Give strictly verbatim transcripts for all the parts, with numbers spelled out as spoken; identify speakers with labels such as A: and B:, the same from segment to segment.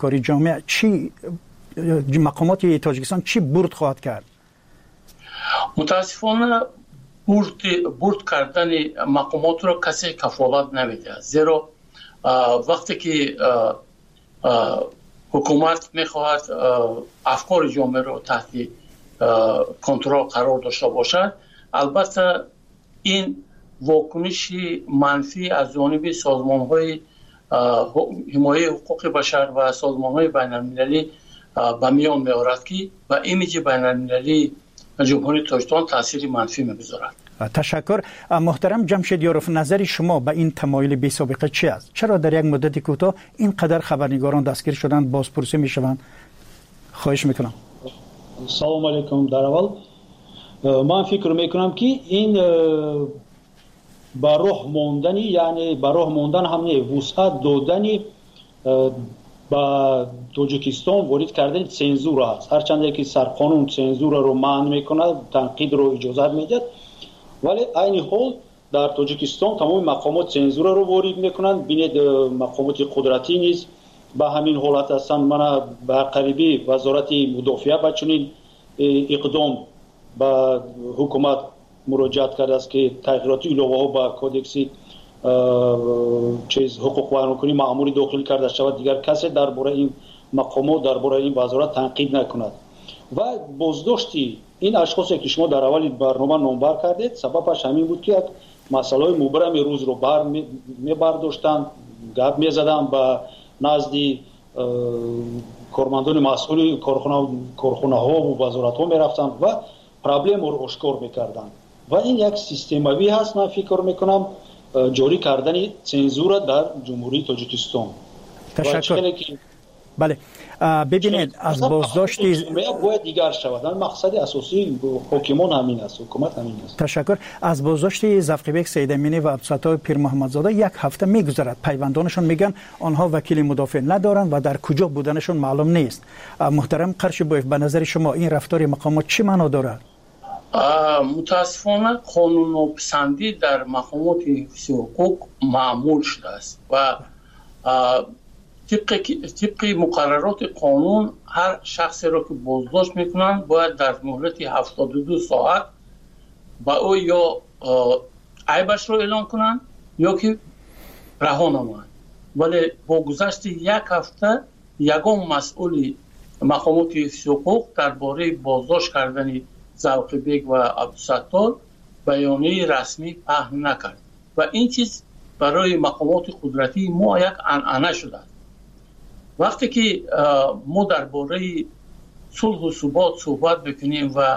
A: افکاری جامعه چی مقامات تاجیکستان چی برد خواهد کرد؟
B: متاسفانه برد برد کردن مقامات را کسی کفالت نمیده، زیرا وقتی که حکومت میخواهد افکار جامعه را تحت کنترل قرار داشته باشد، البته این واکنش منفی از جانب سازمان‌های حمایت حقوق بشر و سازمان‌های بین‌المللی به میان می‌آورد که به ایمیج بین‌المللی جمهوری تاجیکستان تاثیر منفی می‌گذارد.
A: تشکر. محترم جمشید یاروف، نظر شما به این تمایل بی سابقه چی است؟ چرا در یک مدت کوتاه اینقدر خبرنگاران دستگیر شدند، بازپرسی میشوند؟ خواهش میکنم.
C: سلام علیکم. در اول من فکر میکنم که این با راه ماندنی، یعنی با راه ماندن همین وسعت دادنی با تاجیکستان وارد کردن سنزور است. هرچند که سرقانون سنزور رو منع میکنه، تنقید رو اجازه میده، ولی این حال در تاجیکستان تمام مقامات سنزور رو وارد میکنن. بینید مقامات قدرتی نیز به همین حالت هستند. من به قریبی وزارت مدافعه به چنین اقدام به حکومت مراجعت کرده است که تغییرات علاوه ها به کودکس چیز حقوق بیان‌کنی مأموری داخل کرده شود، دیگر کسی درباره این مقامات درباره این وزارت تنقید نکند. و بازداشتی این اشخاصی که شما در اول برنامه نامبر کردید سببش همین بود که یک مسائل مبرم روز رو بر می برداشتن، گپ می زدن به نزد کارمندان مسئول کارخانه کارخانه ها و وزارت ها می رفتن و پرابلم رو آشکار می کردن. و این یک سیستماوی هست. من فکر می کنم جاری کردن سنزور در جمهوری تاجیکستان.
A: تشکر. بله ببینید از بازداشتی
C: باید دیگر شود. مقصد اساسی حکومت همین است، حکومت همین است.
A: تشکر. از بازداشت ظفربک سید امینی و عبدالستار پیر محمدزاده یک هفته میگذرد. پیوندانشون میگن آنها وکیل مدافع ندارند و در کجا بودنشون معلوم نیست. محترم قرشبویف، به نظر شما این رفتار مقامات چی معنا دارد؟
B: متاسفانه قانون پسندی در مقامات حفظ حقوق معمول شده است و طبق طبق مقررات قانون هر شخصی را که بازداشت میکنند باید در مهلت هفتاد و دو ساعت با او یا عیبش را اعلام کنند یا که رها نمایند. ولی با گذشت یک هفته یگان مسئول مقامات حفظ حقوق درباره بازداشت کردن ظفربک و عبدالستار بیانیه رسمی پهن نکرد و این چیز برای مقامات قدرتی ما یک عنعنه شده است. وقتی که ما درباره صلح و ثبات صحبت بکنیم و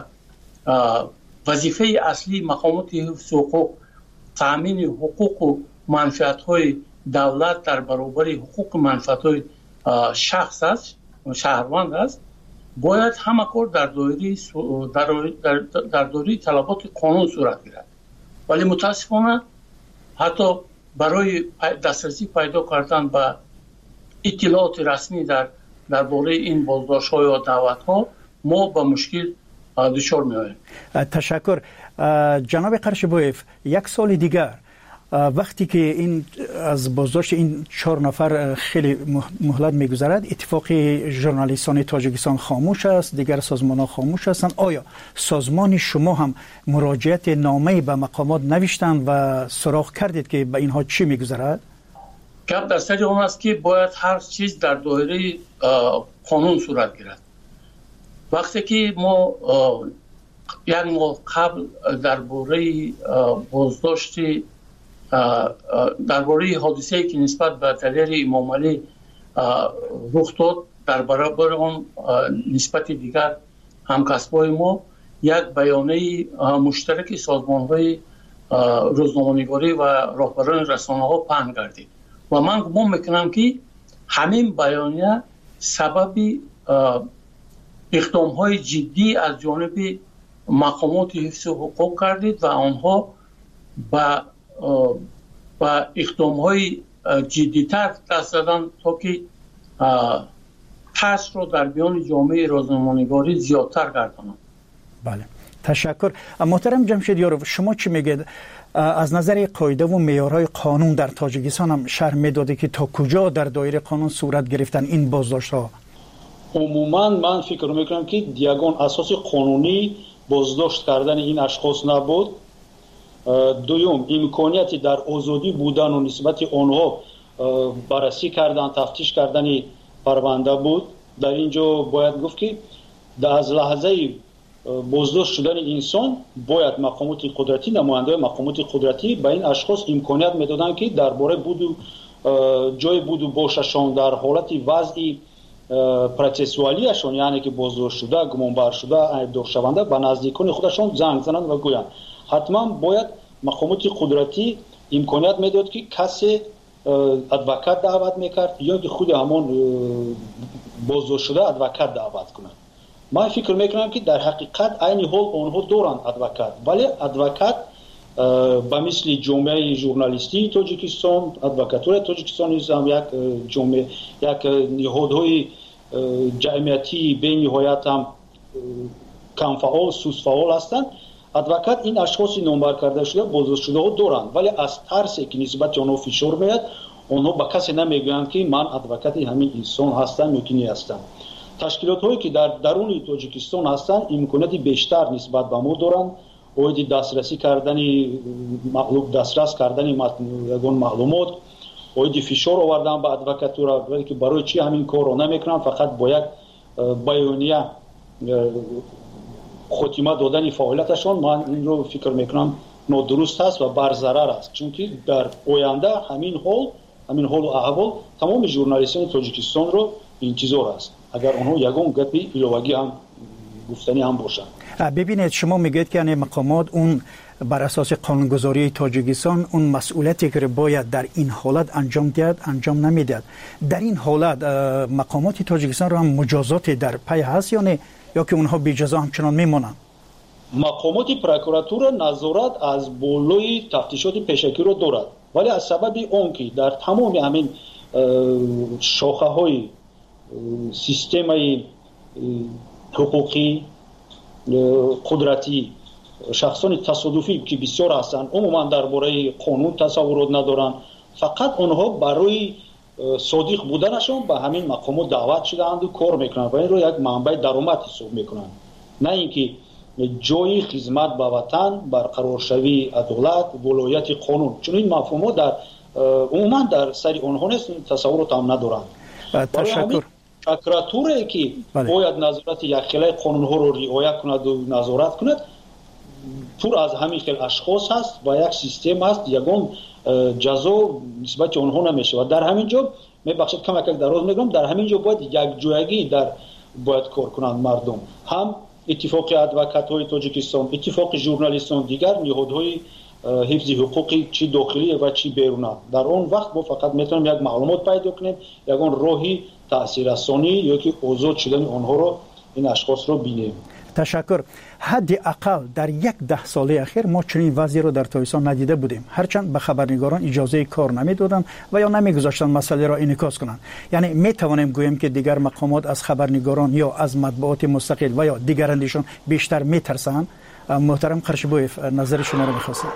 B: وظیفه اصلی مقامات حفظ حقوق تامین حقوق و منفعت‌های دولت در برابر حقوق و منفعت‌های شخص است، شهروند است، باید همه کار در دایره در, در, در دایره طلبات قانون صورت گیرد. ولی متاسفانه حتی برای دسترسی پیدا کردن به اطلاعات رسمی در درباره این بازداشت‌ها یا دعوت‌ها ما با مشکل دچار می‌آییم.
A: تشکر. جناب قرشبویف، یک سال دیگر وقتی که این از بازداشت این چهار نفر خیلی مهلت میگذرد، اتفاق ژورنالیستان تاجیکستان خاموش است، دیگر سازمان‌ها خاموش هستند. آیا سازمان شما هم مراجعت نامه‌ای به مقامات نوشتند و سراغ کردید که به اینها چی میگذرد؟
B: گپ در سر اون است که باید هر چیز در دایره قانون صورت گیرد. وقتی که ما یک ماه قبل درباره بازداشت درباره حادثه‌ای که نسبت به طلایه امام علی رخ داد، در برابر آن نسبت دیگر همکسبای ما یک بیانیه مشترک سازمان‌های روزنامه‌نگاری و راهبران رسانه‌ها پهن گردید و من گمان میکنم که همین بیانیه سبب اقدام‌های جدی از جانب مقامات حفظ حقوق گردید و آنها با با اقدام‌های جدی‌تر دست دادن تا که تاثیر رو در بیان جامعه روزنامه‌نگاری زیادتر گردانند.
A: بله، تشکر. محترم جمشیدیارov، شما چی میگید از نظر قاعده و معیارهای قانون در تاجیکستان هم شرح میداده که تا کجا در دایره قانون صورت گرفتن این بازداشت ها؟
C: عموما من فکر میکنم که یگان اساس قانونی بازداشت کردن این اشخاص نبود. دوم، امکانیتی در آزادی بودن و نسبت آنها بررسی کردن، تفتیش کردن پرونده بود. در اینجا باید گفت که از لحظه بازداشت شدن انسان باید مقامات قدرتی، نماینده مقامات قدرتی به این اشخاص امکانیت میدادن که درباره بود و جای بود و باششان در حالت وضعی پروسسوالیشون، یعنی که بازداشت شده، گمانبر شده، عیبدار شونده، به نزدیکان خودشان زنگ زنند و گویند. حتما باید مقامات قدرتی امکانیت میداد که کسی ادوکات دعوت میکرد یا که خود همون بازداشت شده ادوکات دعوت کنند. من فکر میکنم که در حقیقت عین حال آنها دارند ادوکات، ولی ادوکات به مثل جامعه ژورنالیستی تاجیکستان، ادوکاتور تاجیکستان هم یک جامعه، یک نهادهای جمعیتی به نهایت هم کم فعال، سوس فعال هستند. ادوکات این اشخاص نامبر کرده شده بازداشت شده ها دارند، ولی از ترسی که نسبت آنها فشار میاد آنها به کسی نمیگویند که من ادوکات همین انسان هستم یا که نیستم. تشکیلات هایی که در درون تاجیکستان هستند امکانات بیشتر نسبت به ما دارند. اوید دسترسی کردن مغلوب دسترس کردن یگان معلومات، اوید فشار آوردن به ادوکاتورا، ولی که برای چی همین کار رو نمیکنن؟ فقط با یک بیانیه خاتمه دادن فعالیتشان. من این رو فکر میکنم نادرست است و بر ضرر است، چون که در آینده همین حال همین حال و احوال تمام ژورنالیستان تاجیکستان رو انتظار است اگر اونها یگان گپی ایلوگی هم گفتنی هم باشن.
A: ببینید، شما میگید که یعنی مقامات اون بر اساس قانونگذاری تاجیکستان اون مسئولیتی که باید در این حالت انجام دهد انجام نمیدهد. در این حالت مقامات تاجیکستان رو هم مجازات در پی هست یا نه، یا که اونها بی جزا همچنان میمونن؟
C: مقامات پروکراتور نظارت از بالای تفتیشات پیشکی رو دارد، ولی از سبب اون که در تمام همین شاخه های سیستم حقوقی قدرتی شخصان تصادفی که بسیار هستند عموما درباره قانون تصورات ندارند، فقط آنها برای صادق بودنشان به همین مقامات دعوت شدند و کار میکنند و این رو یک منبع درآمد حساب میکنند، نه اینکه جای خدمت به وطن، برقرار شوی عدالت، ولایت قانون. چون این مفهومات در عموما در سر آنها نیست، تصورات هم ندارند.
A: تشکر.
C: پروکراتوری که باید نظارت یک خیلی قانون ها رو رعایت کند و نظارت کند پر از همین خیلی اشخاص هست و یک سیستم هست، یگان جزا نسبت آنها نمیشه. و در همین جا میبخشید کم یک دراز میگم، در همین جا باید یک جایگی در باید کار کنند مردم، هم اتفاق ادوکات های تاجیکستان، اتفاق ژورنالیستان، دیگر نهادهای حفظ حقوقی چی داخلی و چی بیرونی. در اون وقت ما فقط میتونیم یک معلومات پیدا کنیم، یگان راهی تاثیررسانی یا که آزاد شدن آنها رو این اشخاص رو بینیم.
A: تشکر. حداقل در یک ده ساله اخیر ما چنین وضعی رو در تاجیکستان ندیده بودیم، هرچند به خبرنگاران اجازه کار نمیدادند و یا نمیگذاشتن مسئله را انعکاس کنند. یعنی می توانیم گوییم که دیگر مقامات از خبرنگاران یا از مطبوعات مستقل و یا دیگرانشون بیشتر میترسند. محترم قرشبویف، نظر شما رو می‌خواستم.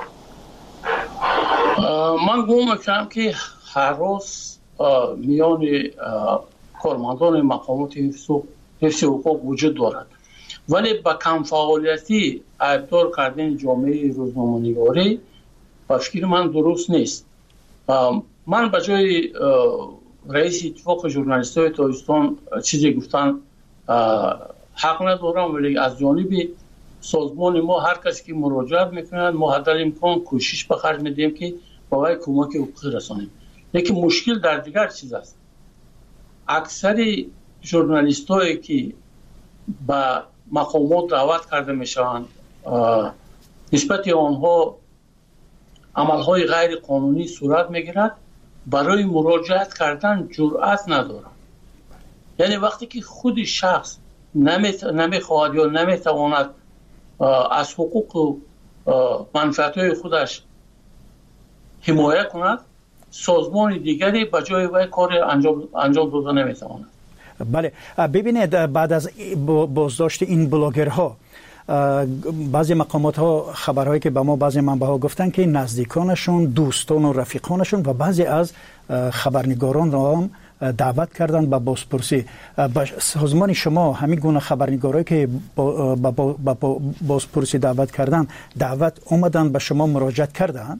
B: من گمان می‌کنم که هر روز میان کارمندان مقامات حفظ حقوق وجود دارد، ولی با کم فعالیتی عیبدار کردن جامعه روزنامه‌نگاری به فکر من درست نیست. من به جای رئیس اتفاق ژورنالیست‌های تاجیکستان چیزی گفتن حق ندارم، ولی از جانب سازمان ما هر کسی که مراجعت میکنند ما حد امکان کوشش به خرج میدیم که برای کمک حقوقی رسانیم. لیکن مشکل در دیگر چیز است. اکثر ژورنالیستایی که به مقامات دعوت کرده میشوند نسبت آنها عملهای غیر قانونی صورت میگیرد، برای مراجعت کردن جرأت ندارند. یعنی وقتی که خود شخص نمیخواهد یا نمیتواند از حقوق و منفعت‌های خودش حمایت کند، سازمان دیگری به جای وی کار انجام انجام داده نمیتواند.
A: بله، ببینید بعد از بازداشت این بلاگرها بعضی مقامات ها خبرهایی که به ما بعضی منبع‌ها گفتن که نزدیکانشون، دوستان و رفیقانشون و بعضی از خبرنگاران را هم دعوت کردن به بازپرسی. با سازمان شما همین گونه خبرنگارایی که با, با, با, با بازپرسی دعوت کردن دعوت اومدن به شما مراجعت کردن؟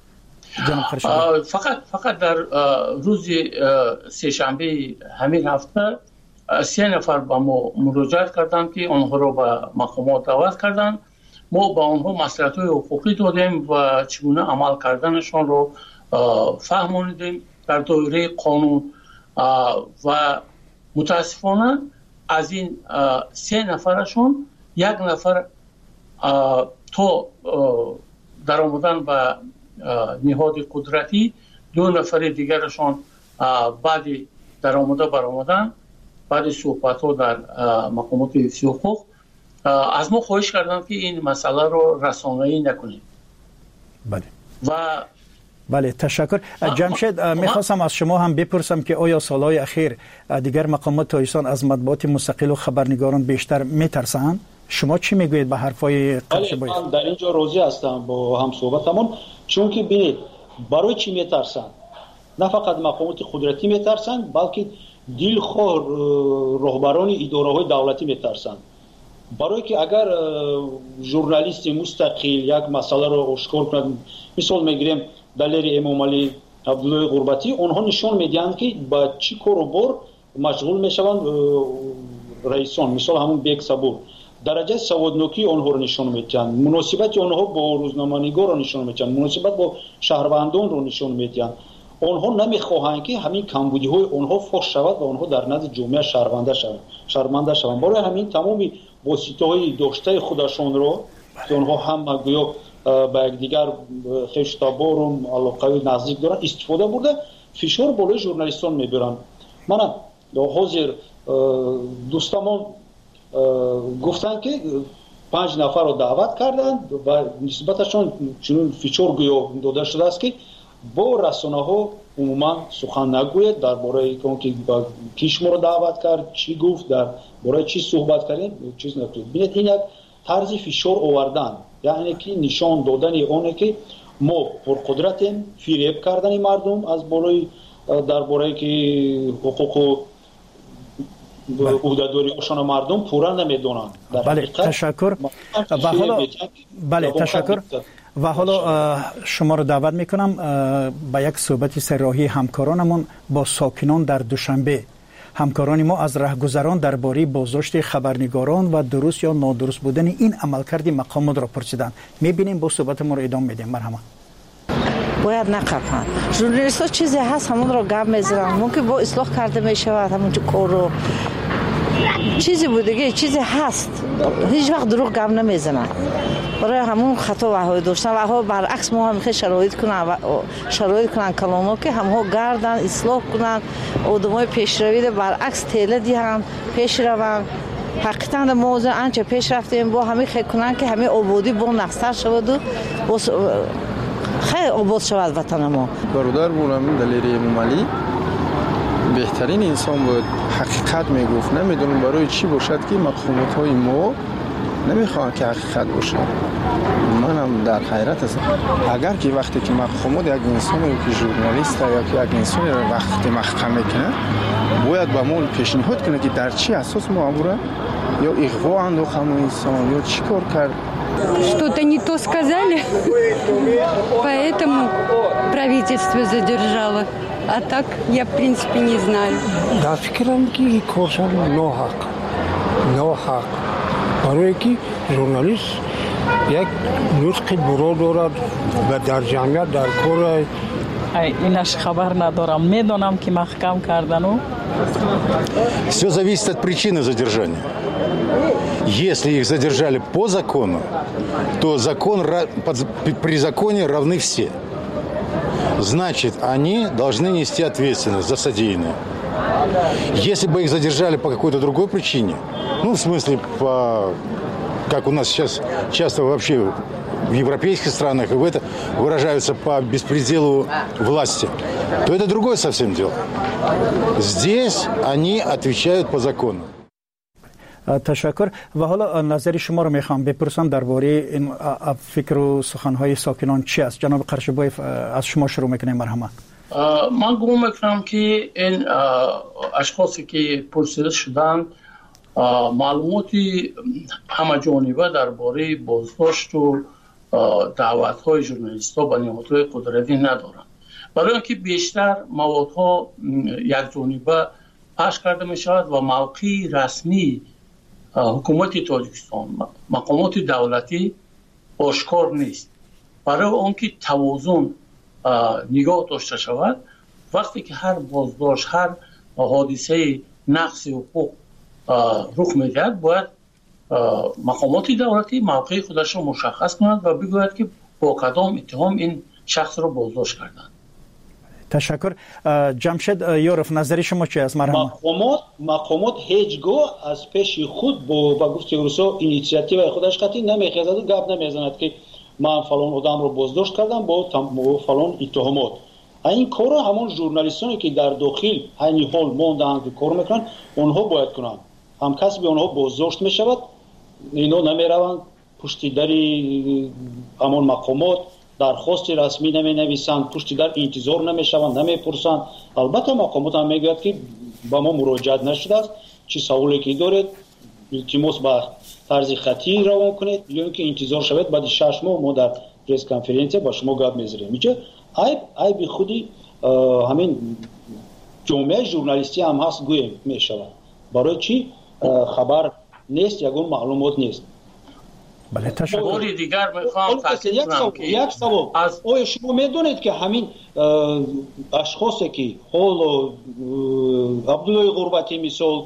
B: فقط فقط در روز سه‌شنبه همین هفته سه نفر با ما مراجعت کردند که آنها را به مقامات دعوت کردند. ما با آنها مصلحت‌های حقوقی دادیم و چگونه عمل کردنشان رو فهموندیم در دایره قانون و متاسفانه از این سه نفرشون یک نفر تو در آمدن به نهاد قدرتی، دو نفر دیگرشان بعد در آمده برآمدن بعد صحبت ها در مقامات حفظ حقوق از ما خواهش کردند که این مسئله رو رسانه‌ای نکنیم.
A: بله.
B: و
A: بله تشکر. جمشید میخواستم از شما هم بپرسم که آیا سالهای اخیر دیگر مقامات تایستان از مطبوعات مستقل و خبرنگاران بیشتر میترسند؟ شما چی میگویید به حرفای قرشبویف؟
C: من در اینجا راضی هستم با هم صحبتمون، چون که ببینید برای چی میترسند؟ نه فقط مقامات قدرتی میترسند، بلکه دلخواه رهبران اداره‌های دولتی میترسند. برای که اگر ژورنالیست مستقل یک مسئله رو آشکار کنند، مثال میگیریم دلیری امام علی عبدالله غربتی، اونها نشون میدن که با چی کار و بار مشغول میشوند رئیسان، مثال همون بیگ صبور درجه سوادنوکی اونها رو نشون میدن، مناسبت اونها با روزنامه‌نگار رو نشون میدن، مناسبت با شهروندان رو نشون میدن. اونها نمیخواهند که همین کمبودی های اونها فاش شود و اونها در نزد جامعه شرمنده شوند شرمنده شوند برای همین تمامی واسطه های داشته خودشون رو که اونها هم گویا به یکدیگر خشتابار و علاقه نزدیک دارن استفاده برده فشار بالای ژورنالیستان میبرن. من حاضر دوستامون گفتن که پنج نفر رو دعوت کردن و نسبتشون چنین فشار گویا داده شده است که با رسانه ها عموما سخن نگوید درباره اینکه کی شما رو دعوت کرد، چی گفت، درباره چی صحبت کردن، چیز نگوید. ببینید این یک طرز فشار آوردن، یعنی که نشان دادن اونه که ما پرقدرتیم، فریب کردن مردم از بالای درباره که حقوق و عهده‌داری اشان مردم پورا نمیدونن.
A: بله تشکر. و حالا بله تشکر. و حالا شما رو دعوت میکنم به یک صحبت سراحی همکارانمون با ساکنان در دوشنبه. همکاران ما از رهگذران درباره بازداشت خبرنگاران و درست یا نادرست بودن این عملکرد مقامات را پرسیدند. میبینیم با صحبت ما رو ادامه میدیم. مرحبا.
D: باید نقفن. ژورنالیست‌ها چیزی هست همون رو گپ میزنن، ممکن با اصلاح کرده میشود همون کار رو چیزی بودگی چیزی هست، هیچ وقت دروغ گپ نمیزنن. برای همون خطا وهای داشتن و ها برعکس ما هم میخوای شرایط کنن و شرایط کنن کلامو که همها گردن اصلاح کنن، آدمای پیشروی برعکس تله دیان پیش روان. حقیقتا موضوع انچه پیش رفتیم با همه خیلی کنن که همه آبادی با نقصر شود و خیلی آباد شود وطن ما.
E: برادر بودم دلیری امام علی بهترین انسان بود، حقیقت میگفت. نمیدونم برای چی باشد که مقامات های ما نمیخوان که حقیقت باشه. منم در حیرت هستم. اگر که وقتی که مقامات یک انسانی که ژورنالیست یا که یک انسانی رو وقتی محکم میکنه باید با ما پیشنهاد کنه که در چی اساس معموله یا اغوا انداخت همون انسان یا چی کار کرد.
F: Что-то не то сказали, поэтому правительство задержало. А так я, в принципе, не знаю.
G: Да, фикрам ки коршан ноҳақ. Ноҳақ. барое ки журналист як нутқи буро дорад ва дар ҷамъият дар кор
H: инаш хабар надорам. Медонам ки маҳкам кардану.
I: Все зависит от причины задержания. Если их задержали по закону, то закон, при законе равны все. Значит, они должны нести ответственность за содеянное. Если бы их задержали по какой-то другой причине, ну, в смысле, по, как у нас сейчас часто вообще в европейских странах и в это выражаются по беспределу власти, то это другое совсем дело. Здесь они отвечают по закону.
A: تشکر. و حالا نظر شما رو میخوام بپرسم درباره این فکر و سخنهای ساکنان چی است. جناب قرشبویف از شما شروع میکنیم. مرحمت.
B: من گمان میکنم که این اشخاصی که پرسیده شدند معلوماتی همه جانبه درباره بازداشت و دعوت‌های ژورنالیست‌ها به نهادهای قدرتی ندارند، برای اینکه بیشتر موادها یک جانبه پخش کرده می شود و موقع رسمی حکومت تاجیکستان، مقامات دولتی آشکار نیست. برای اینکه توازن نگاه داشته شود، وقتی که هر بازداشت، هر حادثه نقض حقوق رخ می‌دهد، باید مقامات دولتی موقع خودش را مشخص کنند و بگوید که با کدام اتهام این شخص را بازداشت کردند.
A: تشکر. جمشید یورف، نظر شما چی است؟ مرحبا.
C: مقامات مقامات هیچگاه از پیش خود با با گفته روسا اینیشیاتیو خودش قطعی نمیخواد و گپ نمیزند که من فلان آدم رو بازداشت کردم با فلان اتهامات. این کارو همون ژورنالیستانی که در داخل همین حال موندن که کار میکنن اونها باید کنن. هم کسی به اونها بازداشت میشود، اینا نمیروند پشت دری همون مقامات درخواست رسمی نمی نویسند، پشت در انتظار نمیشوند، نمیپرسند. البته مقامات هم میگوید که با ما مراجعت نشده است، چی سوالی که دارید التماس با طرز خطی روان کنید یا اینکه انتظار شود بعد شش ماه ما در پرس کنفرانس با شما گپ میذاریم. میگه ای ای به خودی همین جامعه ژورنالیستی هم هست گویم میشود. برای چی خبر نیست، یگون معلومات نیست.
A: بله تشکر.
B: باری دیگر میخوام تاکید کنم که
C: یک سوال از آیا شما میدونید که همین اشخاصی که حال عبدالله غربتی مثال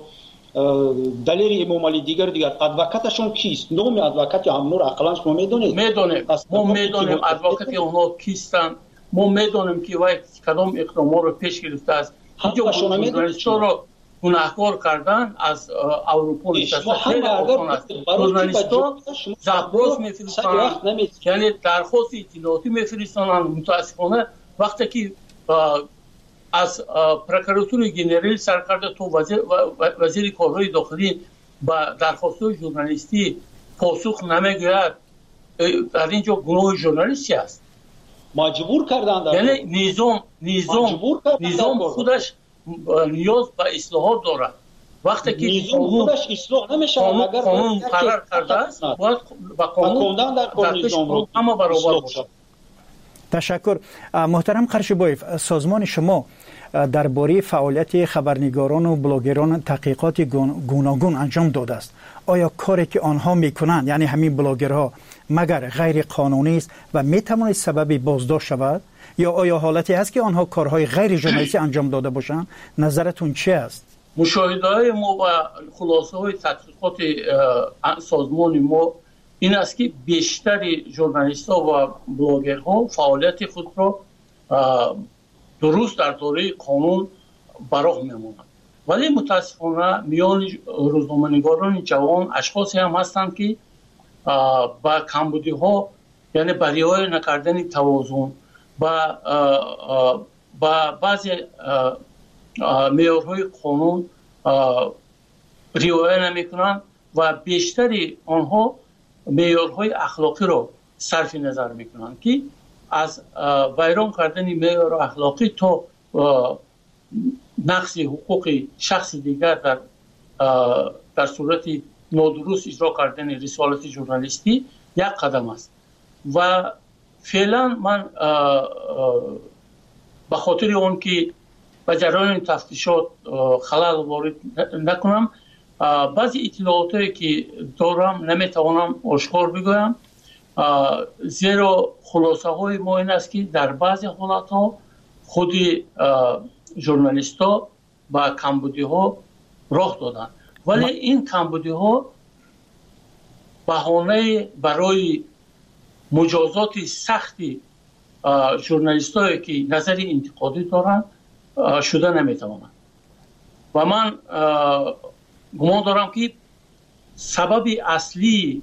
C: دلیل امام علی دیگر دیگر ادوکاتشون کیست؟ نام ادوکات هم نور اقلا شما میدونید؟
B: میدونیم. ما میدونیم ادوکات اونها کیستن. ما میدونیم که وای کدام اقدامات رو پیش گرفته است. اینجا ژورنالیست‌ها رو گناهکار کردن از اروپا نشسته. خیلی آسان است. ژورنالیست‌ها زبراز میفرستند، یعنی درخواست اطلاعاتی میفرستند. متاسفانه وقتی که از پروکراتور جنرال سرکرده تو وزیر, وزیر کارهای داخلی با درخواست‌های ژورنالیستی پاسخ نمیگوید، در اینجا گناه ژورنالیستی است.
C: مجبور کردند.
B: یعنی نظام نظام نظام خودش نیاز به اصلاحات دارد. وقتی که
C: نظام خودش اصلاح نمیشه اگر
B: قانون قرار کرده است باید با قانون در نظام رو اما برابر باشد.
A: تشکر. محترم قرشبویف، سازمان شما درباره فعالیت خبرنگاران و بلاگران تحقیقات گوناگون انجام داده است. آیا کاری که آنها میکنند، یعنی همین بلاگرها، مگر غیر قانونی است و میتواند سبب بازداشت شود، یا آیا حالتی هست که آنها کارهای غیر ژورنالیستی انجام داده باشند؟ نظرتون چی است؟
B: مشاهده‌های ما و خلاصه‌های تحقیقات سازمان ما این است که بیشتر ژورنالیست‌ها و بلاگرها فعالیت خود را درست در دایره قانون براه می‌مانند. ولی متاسفانه میان روزنامه‌نگاران جوان اشخاصی هم هستند که با کمبودی‌ها، یعنی برای نکردن توازن با با بعضی معیارهای قانون رعایت نمی‌کنند و بیشتری آنها معیارهای اخلاقی را صرف نظر می‌کنند که از ویران کردن معیار اخلاقی تا نقض حقوق شخص دیگر در در صورت نادرست اجرا کردن رسالت ژورنالیستی یک قدم است. و فعلا من به خاطر اون که به جریان تفتیشات خلل وارد نکنم، بعضی اطلاعاتی که دارم نمیتوانم آشکار بگویم، زیرا خلاصه های ما این است که در بعضی حالت ها خود ژورنالیست ها با کمبودی ها راه دادن، ولی این کمبودی ها بهانه برای مجازات سختی ژورنالیست هایی که نظر انتقادی دارن شده نمیتوانند. و من گمان دارم که سبب اصلی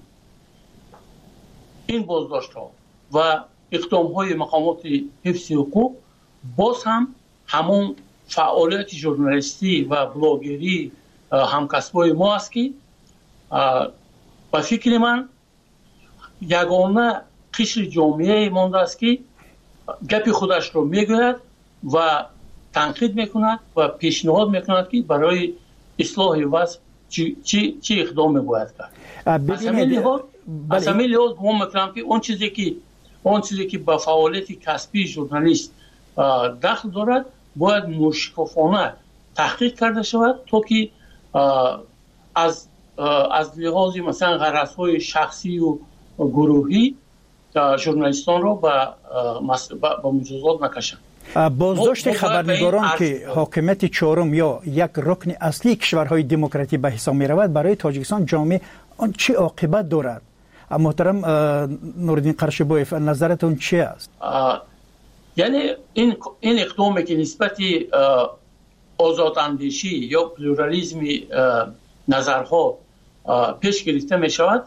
B: این بازداشت ها و اقدام های مقامات حفظ حقوق باز هم همون فعالیت ژورنالیستی و بلاگری همکسبای ما است که با فکر من یگانه قشر جامعه مانده است که گپ خودش رو میگوید و تنقید میکند و پیشنهاد میکند که برای اصلاح وضع چی چی چی اقدام باید کرد. از همین لحاظ از همین لحاظ گمان میکنم که اون چیزی که اون چیزی که به فعالیت کسبی ژورنالیست دخل دارد باید مشکفانه تحقیق کرده شود تا که از از لحاظ مثلا غرض‌های شخصی و گروهی ژورنالیستان رو به به مجازات نکشند.
A: بازداشت خبرنگاران که حاکمیت چهارم یا یک رکن اصلی کشورهای دموکراتیک به حساب می رود برای تاجیکستان جامعه آن چه عاقبت دارد؟ محترم نوردین قرشبویف نظرتون چی است؟
B: یعنی این این اقدامی که نسبت آزاداندیشی یا پلورالیسم نظرها پیش گرفته می شود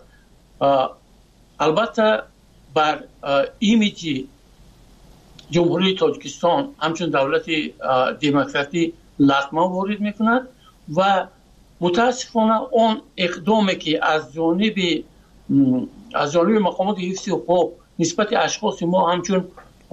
B: البته بر ایمیج جمهوری تاجیکستان همچون دولت دموکراتی لطمه وارد می کند و متاسفانه اون اقدامی که از جانب از جانب مقامات حفظ حقوق نسبت اشخاص ما همچون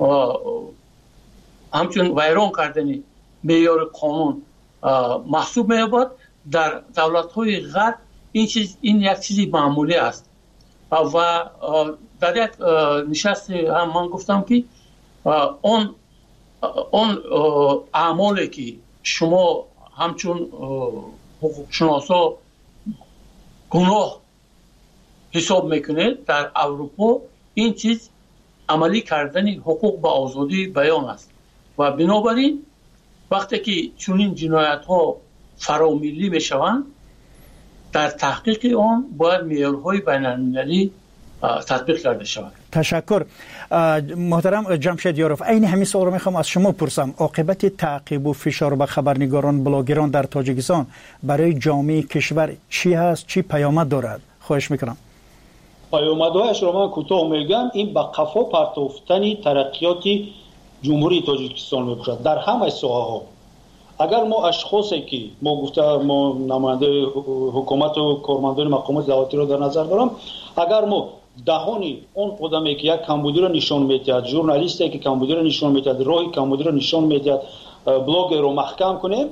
B: همچون ویران کردن معیار قانون محسوب می‌یابد در دولت‌های غرب این چیز این یک چیزی معمولی است و در یک نشست هم من گفتم که اون اون اعمالی که شما همچون حقوق شناسا گناه حساب میکنید در اروپا این چیز عملی کردن حقوق به آزادی بیان است و بنابراین وقتی که چنین جنایت ها فراملی میشوند در تحقیق آن باید معیارهای بین‌المللی تطبیق کرده شود.
A: تشکر. محترم جمشید یاروف، این همین سوال رو میخوام از شما پرسم. عاقبت تعقیب و فشار به خبرنگاران بلاگران در تاجیکستان برای جامعه کشور چی هست؟ چی پیامد دارد؟ خواهش میکنم.
C: پیامدهایش رو من کوتاه میگم. این به قفا پرتافتن ترقیات جمهوری تاجیکستان میباشد در همه ساحه‌ها. اگر ما اشخاصی که ما گفته ما نماینده حکومت و کارمندان مقامات دولتی رو در نظر دارم، اگر ما دهانی اون آدمی که یک کمبودی رو نشون میدهد، ژورنالیستی که کمبودی رو نشون میدهد، راهی کمبودی رو نشون میدهد، بلاگ رو محکم کنیم،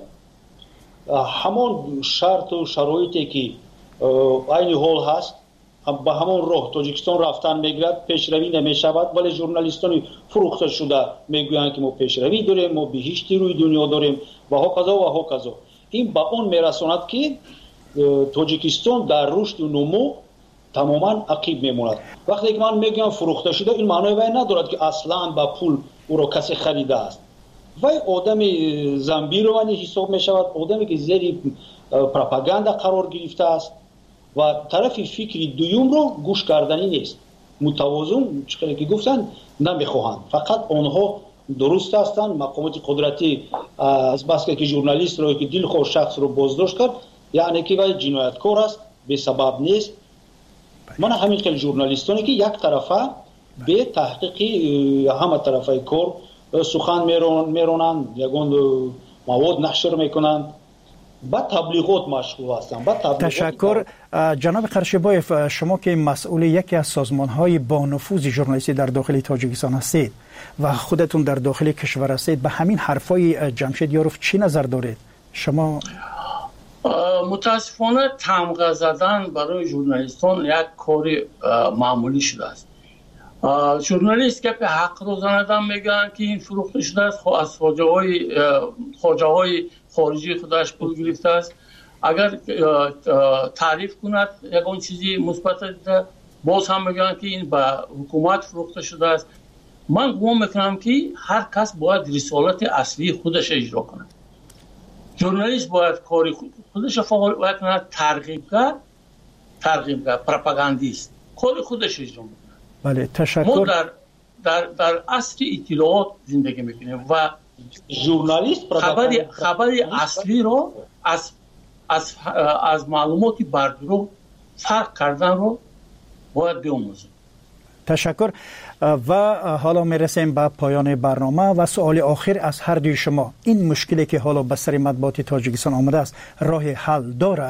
C: همون شرط و شرایطی که این حال هست به همون راه تاجیکستان رفتن میگیرد، پیشروی نمیشود. ولی ژورنالیستان فروخته شده میگویند که ما پیشروی داریم، ما بهشتی روی دنیا داریم و هاکذا و هاکذا. این به اون میرساند که تاجیکستان در رشد و نمو تماما عقیب میموند. وقتی که من میگم فروخته شده، این معنی وای ندارد که اصلا با پول او را کسی خریده است. وای آدم زنبیروانی حساب میشود، آدمی که زیر پروپاگاندا قرار گرفته است و طرف فکری دوم رو گوش کردنی نیست. متوازن چقدر که گفتن نمیخواهند، فقط آنها درست هستند. مقامات قدرتی از بس که ژورنالیست رو که دلخواه شخص رو بازداشت کرد، یعنی که وای جنایتکار است، به سبب نیست. من همین خیلی ژورنالیستانی که یک طرفه به تحقیقی همه طرفه کار سخن میرونند، یگان مواد نشر میکنند، با تبلیغات مشغول هستند.
A: تشکر. جناب قرشبویف، شما که مسئول یکی از سازمان‌های با نفوذ ژورنالیستی در داخل تاجیکستان هستید و خودتون در داخل کشور هستید، به همین حرفای جمشید یاروف چی نظر دارید؟ شما
B: متاسفانه تمغه زدن برای ژورنالیستان یک کار معمولی شده است. ژورنالیست که به حق روزانه میگن که این فروخته شده است، از خواجه‌های خواجه‌های خارجی خودش پول گرفته است. اگر تعریف کند یکون چیزی مثبت باز هم میگن که این به حکومت فروخته شده است. من گمان میکنم که هر کس باید رسالت اصلی خودش اجرا کنه. ژورنالیست باید کاری خودش فعال کنه، ترغیبگر ترغیبگر پروپاگاندیست کاری خودش اجرا میکنه.
A: بله تشکر.
B: ما در در در عصر اطلاعات زندگی میکنیم و
C: ژورنالیست
B: خبری خبری اصلی رو از از از معلوماتی بردرو فرق کردن رو باید بیاموزیم.
A: تشکر. و حالا میرسیم به پایان برنامه و سوال آخر از هر دوی شما. این مشکلی که حالا به سر مطبوعات تاجیکستان آمده است راه حل دارد؟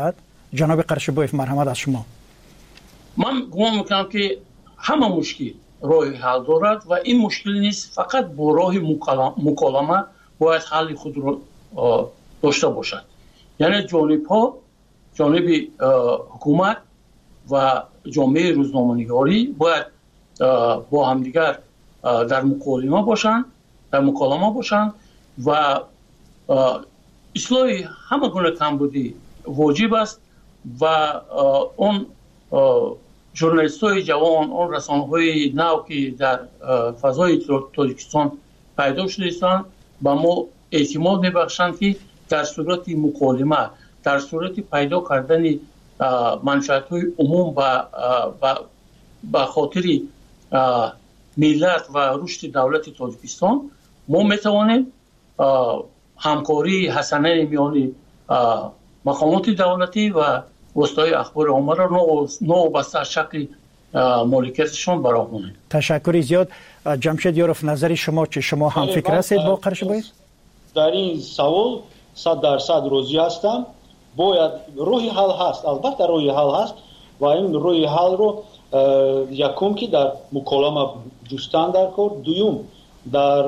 A: جناب قرشبویف مرحمت از شما.
B: من گمان میکنم که همه مشکل راه حل دارد و این مشکل نیست فقط با راه مکالمه باید حل خود رو داشته باشد. یعنی جانب ها، جانب حکومت و جامعه روزنامه‌نگاری باید با همدیگر در مکالمه باشند، در مکالمه باشند و اصلاح همه گونه کمبودی واجب است و اون ژورنالیست های جوان، اون رسانه های نو که در فضای تاجیکستان پیدا شده ایستند به ما اعتماد میبخشند که در صورت مکالمه، در صورت پیدا کردن منفعت های عموم به خاطر ملت و رشد دولت تاجیکستان ما میتوانیم همکاری حسنه میان مقامات دولتی و وسایل اخبار عامه را نوبسته از شکل مالکیتشان براگونیم.
A: تشکر زیاد. جمشید یاروف، نظر شما چه؟ شما هم فکر هستید با قرشبویف؟
C: در این سوال صد درصد راضی هستم. باید روی حل هست، البته روی حل هست و این روی حل رو یکم که در مکالمه جستن در کار، دوم در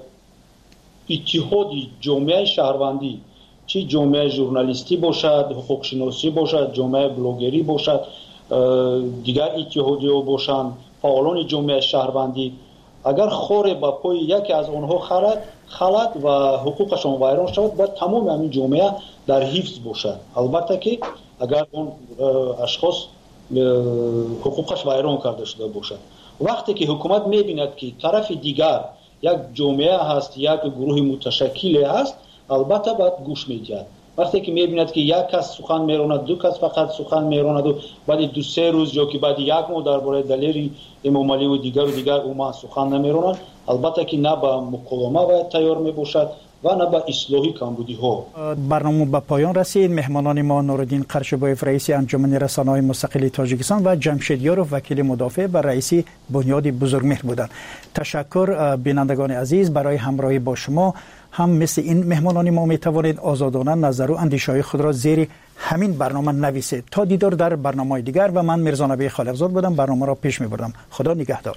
C: اتحاد جامعه شهروندی، چی جامعه ژورنالیستی باشد، حقوق شناسی باشد، جامعه بلاگری باشد، دیگر اتحادیه باشند، فعالان جامعه شهروندی، اگر خور با پای یکی از آنها خلد خلد و حقوقشان ویران شود، باید تمام همین جامعه در حفظ باشد. البته که اگر اون اشخاص حقوقش ویران کرده شده باشد، وقتی که حکومت میبیند که طرف دیگر یک جامعه هست، یک گروه متشکل هست، البته باید گوش میدهد. وقتی که میبیند که یک کس سخن میراند، دو کس فقط سخن میراند و بعد دو سه روز یا که بعد یک ماه درباره دلیل امام علی و دیگر و دیگر اوما سخن نمیرانند، البته که نه به مکالمه باید تیار میباشد و نه به اصلاحی کمبودی ها.
A: برنامه به پایان رسید. مهمانان ما نوردین قرشبویف، رئیس انجمن رسانه‌های مستقل تاجیکستان و جمشید یاروف، وکیل مدافع بر رئیس بنیاد بزرگمهر بودند. تشکر بینندگان عزیز برای همراهی با شما. هم مثل این مهمانان ما می توانید آزادانه نظر و اندیشه‌های خود را زیر همین برنامه نویسید. تا دیدار در برنامه‌های دیگر. و من میرزا نبی خالقزاد بودم، برنامه را پیش می‌بردم. خدا نگهدار.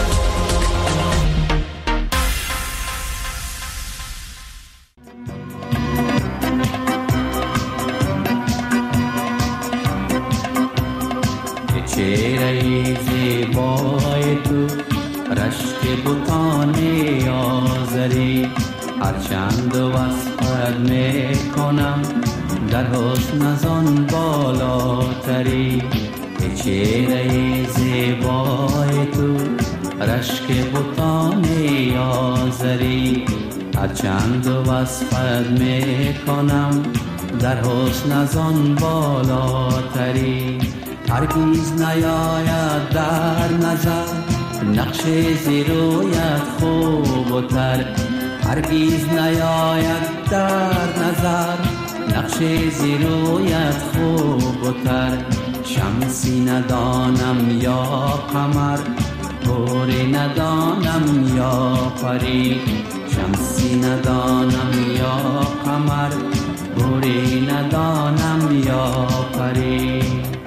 J: چهره زیبای تو، رشک بتان آزری، هرچند وصفت میکنم در حسن ازان بالاتری. چهره زیبای تو، رشک بتان آزری، هرچند وصفت میکنم در حسن ازان بالاتری. هرگیز نیاید در نظر نقش زیرویت خوب و تر، هرگیز نیاید در نظر نقش زیرویت خوب و تر. شمسی ندانم یا قمر، پوری ندانم یا پری، شمسی ندانم یا قمر، پوری ندانم یا پری.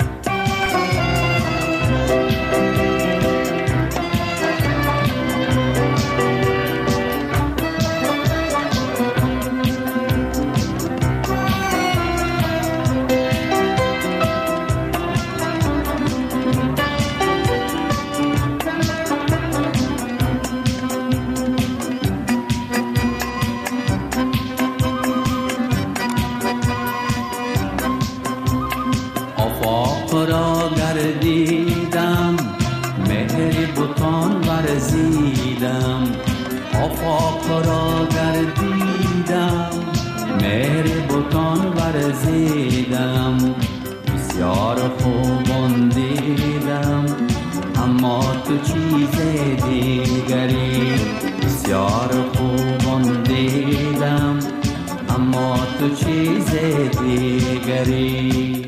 J: آفاق را گردیدم، مهر بتان ورزیدم، بسیار خوبان دیدم، اما تو چیز دیگری. بسیار خوبان دیدم، اما تو چیز دیگری.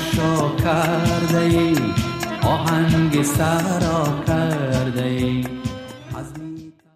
J: تماشا کرده ای آهنگ سرا کرده ای